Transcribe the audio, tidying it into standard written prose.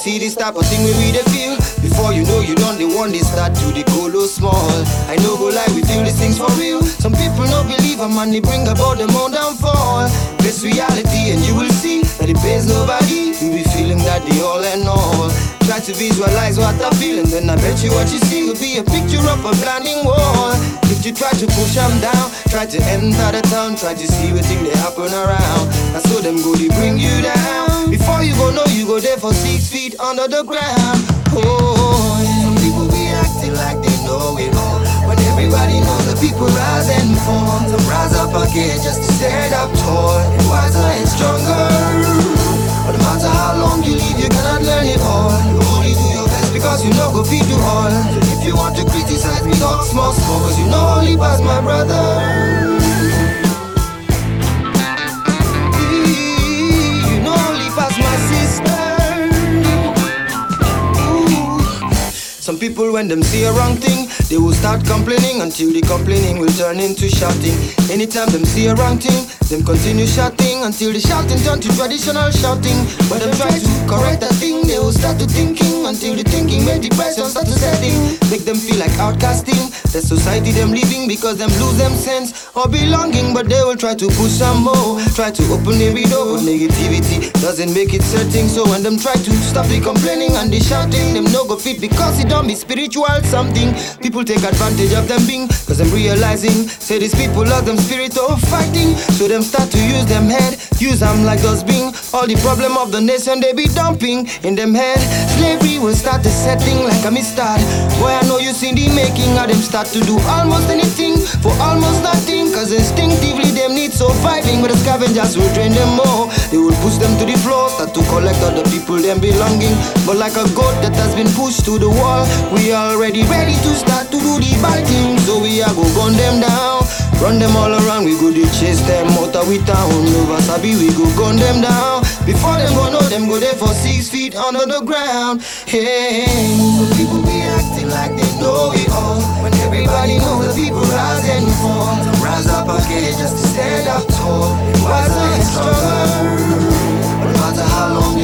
see this type of thing where we dey feel. Before you know you done the one they start to the colo small. I know go like we feel these things for real. Some people no believe a man, they bring about them own downfall. This reality and you will see that it pays nobody. You be feeling that they all and all. Try to visualize what I feel and then I bet you what you see will be a picture of a blinding wall. If you try to push them down, try to enter the town, try to see what thing they happen around. That's so them go they bring you down. Before you go know you go there for 6 feet under the ground. Oh, some people be acting like they know it all, when everybody knows the people rise and fall. Some rise up again just to stand up tall and wiser and stronger. But no matter how long you live, you cannot learn it all. You only do your best because you know go feed you all. So if you want to criticize me, talk small, cause you know only pass my brother. You know only pass my sister. Some people when them see a wrong thing, they will start complaining until the complaining will turn into shouting. Anytime them see a wrong thing, them continue shouting until the shouting turn to traditional shouting. But them try to correct that thing, they will start to thinking until the thinking make depression start to setting. Make them feel like outcasting, the society them living because them lose them sense or belonging. But they will try to push some more, try to open every door, but negativity doesn't make it certain. So when them try to stop the complaining and the shouting, them no go fit because it don't be spiritual something. People take advantage of them being, cause them realizing, say these people love them spirit of fighting. So them start to use them head, use them like dustbin. All the problem of the nation they be dumping in them head. Slavery will start to setting like a mistard. Boy I know you seen the making of them start to do almost anything for almost nothing. Cause instinctively them need surviving, but the scavengers will drain them more. They will push them to the floor, start to collect other people them belonging. But like a goat that has been pushed to the wall, we already ready to start to do the bad thing. So we are go gun them down, run them all around. We go to chase them out of we town. Over Sabi we go gun them down. Before them go know them go there for 6 feet under the ground. Hey, some people be acting like they know it all, when everybody knows the people rise and fall. Some rise up again just to stand up tall and wiser and stronger. But no matter how long